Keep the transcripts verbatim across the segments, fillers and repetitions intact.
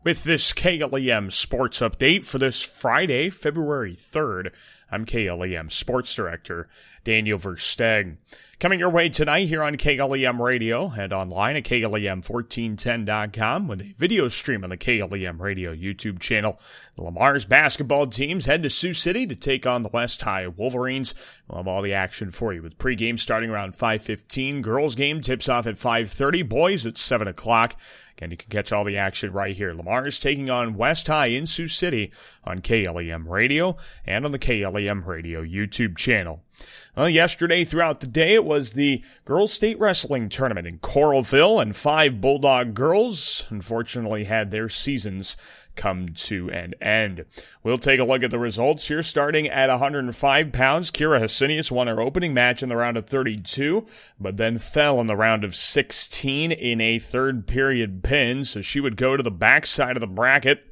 With this K L E M Sports Update for this Friday, February third, I'm K L E M Sports Director Daniel Versteg. Coming your way tonight here on K L E M Radio and online at K L E M fourteen ten dot com with a video stream on the K L E M Radio YouTube channel. The Lamar's basketball teams head to Sioux City to take on the West High Wolverines. We'll have all the action for you with pregame starting around five fifteen. Girls game tips off at five thirty. Boys at seven o'clock. Again, you can catch all the action right here. Lamar's taking on West High in Sioux City on K L E M Radio and on the K L E M Radio YouTube channel. Well, yesterday throughout the day, it was the Girls State Wrestling Tournament in Coralville, and five Bulldog girls unfortunately had their seasons come to an end. We'll take a look at the results here. Starting at one hundred five pounds, Kira Hesinius won her opening match in the round of thirty-two, but then fell in the round of sixteen in a third period pin, so she would go to the backside of the bracket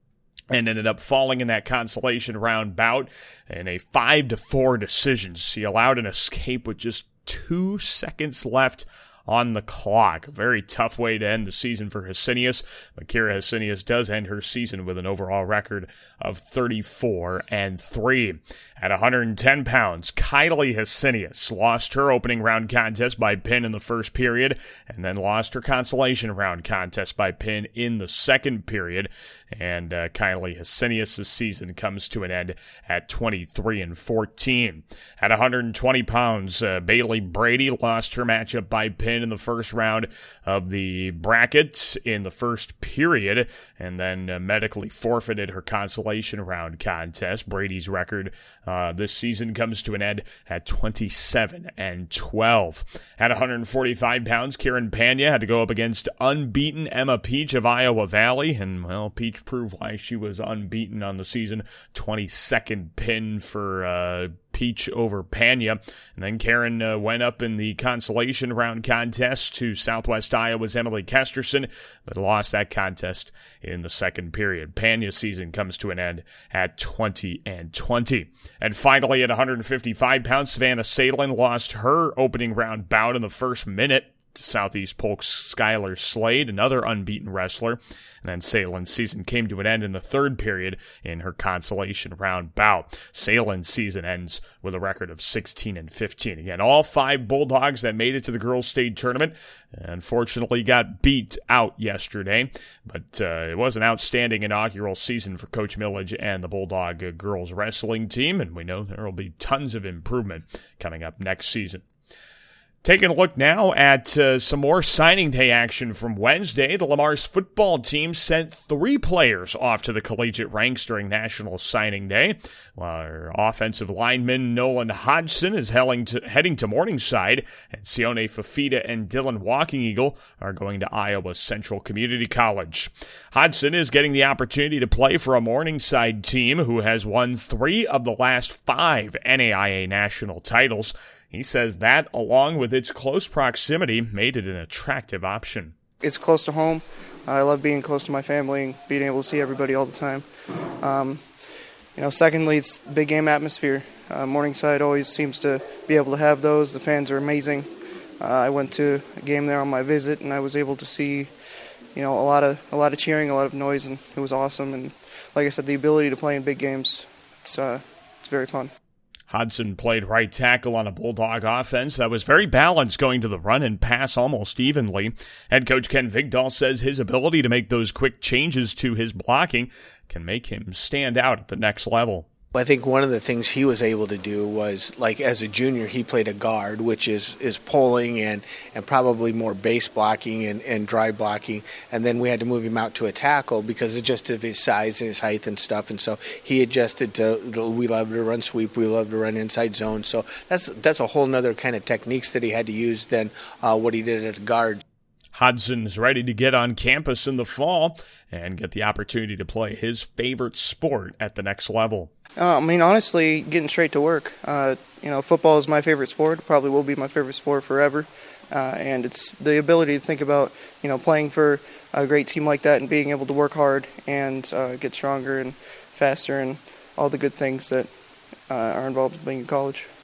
and ended up falling in that consolation round bout in a five to four decision. She allowed an escape with just two seconds left on the clock. A very tough way to end the season for Hesinius, but Kira Hesinius does end her season with an overall record of thirty-four and three. At one hundred ten pounds, Kylie Hesinius lost her opening round contest by pin in the first period, and then lost her consolation round contest by pin in the second period. And uh, Kylie Hesinius' season comes to an end at twenty-three and fourteen. At one hundred twenty pounds, uh, Bailey Brady lost her matchup by pin in the first round of the bracket in the first period, and then uh, medically forfeited her consolation round contest. Brady's record uh, this season comes to an end at twenty-seven and twelve. At one hundred forty-five pounds, Karen Pena had to go up against unbeaten Emma Peach of Iowa Valley, and well, Peach proved why she was unbeaten on the season. twenty-second pin for uh, Peach over Pena. And then Karen uh, went up in the consolation round contest to Southwest Iowa's Emily Kesterson, but lost that contest in the second period. Pena's season comes to an end at twenty and twenty. And finally, at one hundred fifty-five pounds, Savannah Salin lost her opening round bout in the first minute to Southeast Polk's Skylar Slade, another unbeaten wrestler. And then Salin's season came to an end in the third period in her consolation round bout. Salin's season ends with a record of sixteen and fifteen. Again, all five Bulldogs that made it to the Girls State Tournament unfortunately got beat out yesterday. But uh, it was an outstanding inaugural season for Coach Millage and the Bulldog uh, girls wrestling team, and we know there will be tons of improvement coming up next season. Taking a look now at uh, some more signing day action from Wednesday. The Lamar's football team sent three players off to the collegiate ranks during National Signing Day. While our offensive lineman Nolan Hodgson is heading to, heading to Morningside, and Sione Fafita and Dylan Walking Eagle are going to Iowa Central Community College. Hodgson is getting the opportunity to play for a Morningside team who has won three of the last five N A I A national titles. He says that, along with its close proximity, made it an attractive option. It's close to home. I love being close to my family and being able to see everybody all the time. Um, you know, secondly, it's big game atmosphere. Uh, Morningside always seems to be able to have those. The fans are amazing. Uh, I went to a game there on my visit, and I was able to see, you know, a lot of a lot of cheering, a lot of noise, and it was awesome. And like I said, the ability to play in big games, it's uh, it's very fun. Hodgson played right tackle on a Bulldog offense that was very balanced, going to the run and pass almost evenly. Head coach Ken Vigdahl says his ability to make those quick changes to his blocking can make him stand out at the next level. I think one of the things he was able to do was, like as a junior, he played a guard, which is, is pulling and, and probably more base blocking and, and dry blocking. And then we had to move him out to a tackle because of just of his size and his height and stuff. And so he adjusted to, we love to run sweep, we love to run inside zone. So that's that's a whole nother kind of techniques that he had to use than uh, what he did at a guard. Hodgson is ready to get on campus in the fall and get the opportunity to play his favorite sport at the next level. Uh, I mean, honestly, getting straight to work. Uh, you know, football is my favorite sport. Probably will be my favorite sport forever. Uh, and it's the ability to think about, you know, playing for a great team like that and being able to work hard and uh, get stronger and faster and all the good things that uh, are involved in being in college.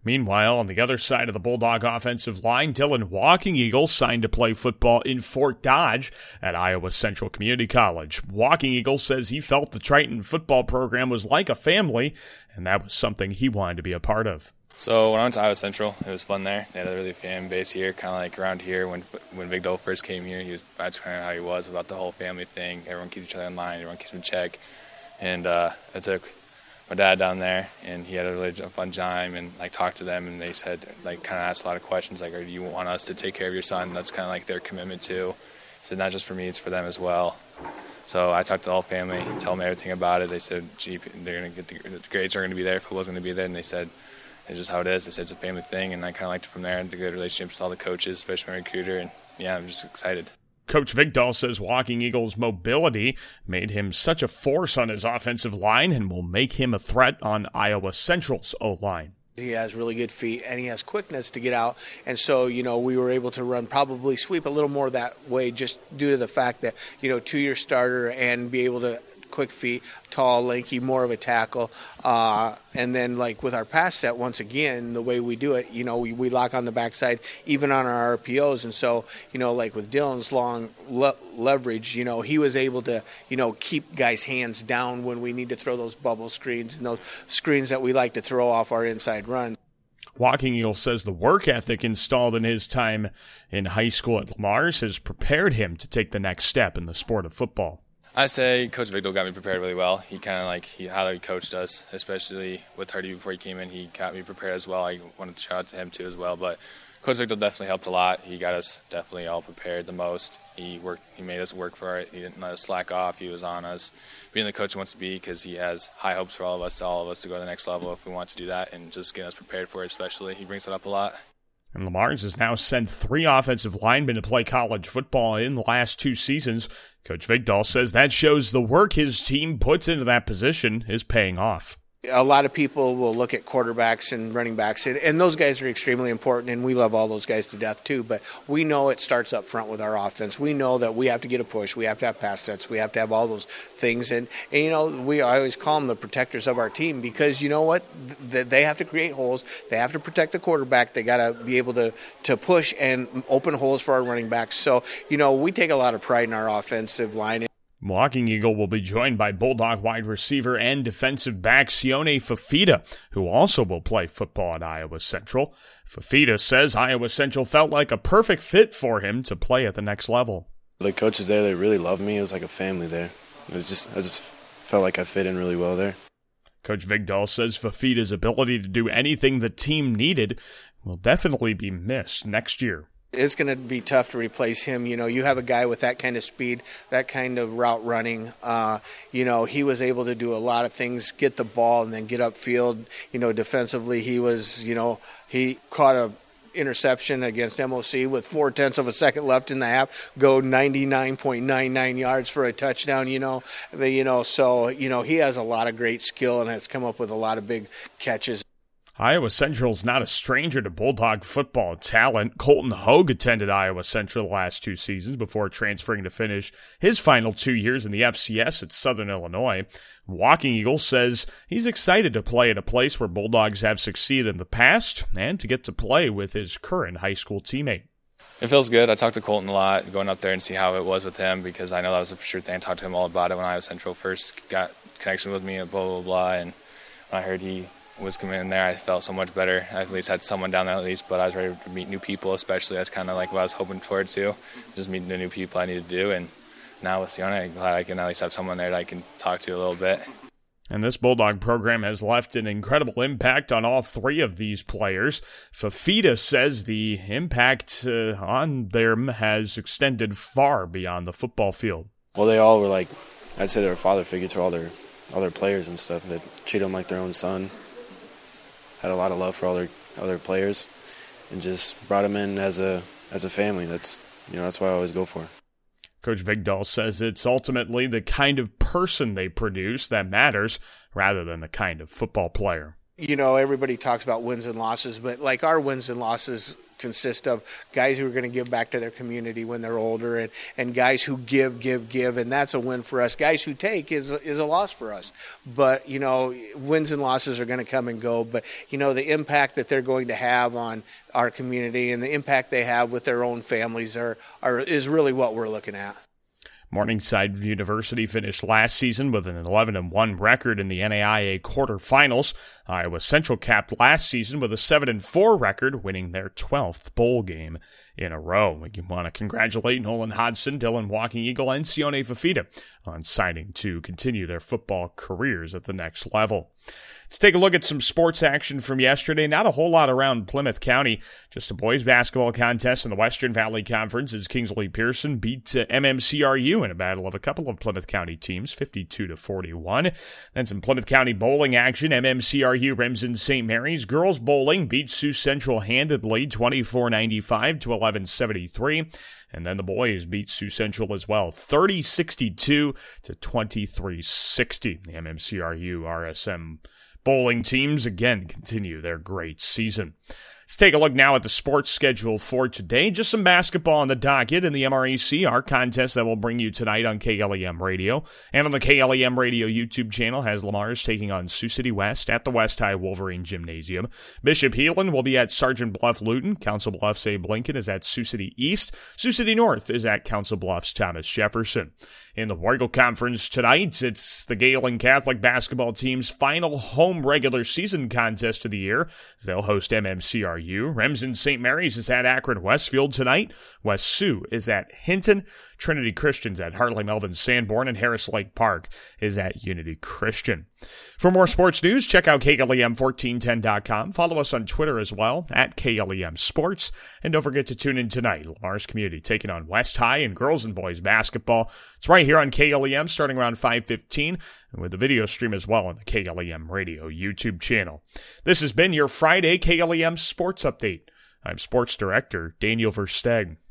Meanwhile, on the other side of the Bulldog offensive line, Dylan Walking Eagle signed to play football in Fort Dodge at Iowa Central Community College. Walking Eagle says he felt the Triton football program was like a family, and that was something he wanted to be a part of. So when I went to Iowa Central, it was fun there. They had a really fan base here, kind of like around here. When when Big Dole first came here, he was that's kind of how he was about the whole family thing. Everyone keeps each other in line, everyone keeps him in check. And uh, I took my dad down there, and he had a really fun time, and like talked to them, and they said, like, kind of asked a lot of questions, like, "Are you want us to take care of your son?" That's kind of like their commitment too. He said, not just for me, it's for them as well. So I talked to the whole family, tell them everything about it. They said, "Gee, they're going to get the, the grades are going to be there. Football's going to be there," and they said, "It's just how it is." They said it's a family thing, and I kind of liked it from there. And the good relationships with all the coaches, especially my recruiter, and yeah, I'm just excited. Coach Vigdahl says Walking Eagle's mobility made him such a force on his offensive line and will make him a threat on Iowa Central's O-line. He has really good feet, and he has quickness to get out. And so, you know, we were able to run, probably sweep a little more that way just due to the fact that, you know, two-year starter and be able to quick feet, tall, lanky, more of a tackle. Uh, and then, like, with our pass set, once again, the way we do it, you know, we, we lock on the backside, even on our R P Os. And so, you know, like with Dylan's long le- leverage, you know, he was able to, you know, keep guys' hands down when we need to throw those bubble screens and those screens that we like to throw off our inside run. Walking Eagle says the work ethic installed in his time in high school at Lamar's has prepared him to take the next step in the sport of football. I say Coach Vigdahl got me prepared really well. He kind of like he how he coached us, especially with Hardy before he came in. He got me prepared as well. I wanted to shout out to him too as well. But Coach Vigdahl definitely helped a lot. He got us definitely all prepared the most. He worked. He made us work for it. He didn't let us slack off. He was on us, being the coach he wants to be, because he has high hopes for all of us, all of us to go to the next level if we want to do that, and just get us prepared for it. Especially, he brings it up a lot. And Lamar's has now sent three offensive linemen to play college football in the last two seasons. Coach Vigdahl says that shows the work his team puts into that position is paying off. A lot of people will look at quarterbacks and running backs, and, and those guys are extremely important, and we love all those guys to death too, but we know it starts up front with our offense. We know that we have to get a push, we have to have pass sets, we have to have all those things, and, and you know, we I always call them the protectors of our team, because you know what? Th- they have to create holes, they have to protect the quarterback, they got to be able to, to push and open holes for our running backs. So, you know, we take a lot of pride in our offensive line. Walking Eagle will be joined by Bulldog wide receiver and defensive back Sione Fafita, who also will play football at Iowa Central. Fafita says Iowa Central felt like a perfect fit for him to play at the next level. The coaches there, they really loved me. It was like a family there. It was just, I just felt like I fit in really well there. Coach Vigdahl says Fafita's ability to do anything the team needed will definitely be missed next year. It's going to be tough to replace him. You know, you have a guy with that kind of speed, that kind of route running. Uh, you know, he was able to do a lot of things, get the ball and then get upfield. You know, defensively, he was, you know, he caught a interception against M O C with four tenths of a second left in the half, go ninety-nine point nine nine yards for a touchdown. You know, the, you know, so, you know, he has a lot of great skill and has come up with a lot of big catches. Iowa Central's not a stranger to Bulldog football talent. Colton Hogue attended Iowa Central the last two seasons before transferring to finish his final two years in the F C S at Southern Illinois. Walking Eagle says he's excited to play at a place where Bulldogs have succeeded in the past and to get to play with his current high school teammate. It feels good. I talked to Colton a lot, going up there and see how it was with him, because I know that was a for sure thing. I talked to him all about it when Iowa Central first got connection with me and blah, blah, blah. And when I heard he was coming in there, I felt so much better. I at least had someone down there at least, but I was ready to meet new people, especially. That's kind of like what I was hoping for too, just meeting the new people I needed to do. And now with Sione, I'm glad I can at least have someone there that I can talk to a little bit. And this Bulldog program has left an incredible impact on all three of these players. Fafita says the impact uh, on them has extended far beyond the football field. Well, they all were like, I'd say they were father figures to all their, all their players and stuff. They treat them like their own son. Had a lot of love for all their other players, and just brought them in as a as a family. That's you know that's what I always go for. Coach Vigdahl says it's ultimately the kind of person they produce that matters, rather than the kind of football player. You know, everybody talks about wins and losses, but like our wins and losses consist of guys who are going to give back to their community when they're older, and, and guys who give, give, give, and that's a win for us. Guys who take is is a loss for us. But, you know, wins and losses are going to come and go. But, you know, the impact that they're going to have on our community and the impact they have with their own families are, are is really what we're looking at. Morningside University finished last season with an eleven and one record in the N A I A quarterfinals. Iowa Central capped last season with a seven and four record, winning their twelfth bowl game in a row. We want to congratulate Nolan Hodgson, Dylan Walking Eagle, and Sione Fafita on signing to continue their football careers at the next level. Let's take a look at some sports action from yesterday. Not a whole lot around Plymouth County. Just a boys basketball contest in the Western Valley Conference as Kingsley Pearson beat uh, M M C R U in a battle of a couple of Plymouth County teams, fifty-two to forty-one. Then some Plymouth County bowling action. M M C R U Remsen Saint Mary's girls bowling beat Sioux Central handedly, twenty-four ninety-five to eleven seventy-three. And then the boys beat Sioux Central as well, thirty sixty-two to twenty-three sixty. The M M C R U R S M bowling teams again continue their great season. Let's take a look now at the sports schedule for today. Just some basketball on the docket in the M R E C, our contest that will bring you tonight on K L E M Radio. And on the K L E M Radio YouTube channel has Lamar's taking on Sioux City West at the West High Wolverine Gymnasium. Bishop Heelan will be at Sergeant Bluff Luton. Council Bluffs Abe Lincoln is at Sioux City East. Sioux City North is at Council Bluffs Thomas Jefferson. In the Wargle Conference tonight, it's the Galen Catholic basketball team's final home regular season contest of the year. They'll host M M C R U. Remsen Saint Mary's is at Akron Westfield tonight. West Sioux is at Hinton. Trinity Christian's at Hartley Melvin Sanborn, and Harris Lake Park is at Unity Christian. For more sports news, check out K L E M fourteen ten dot com. Follow us on Twitter as well, at K L E M Sports. And don't forget to tune in tonight. Lamar's Community taking on West High in girls and boys basketball. It's right here on K L E M starting around five fifteen, and with the video stream as well on the K L E M Radio YouTube channel. This has been your Friday K L E M Sports Update. I'm Sports Director Daniel Versteg.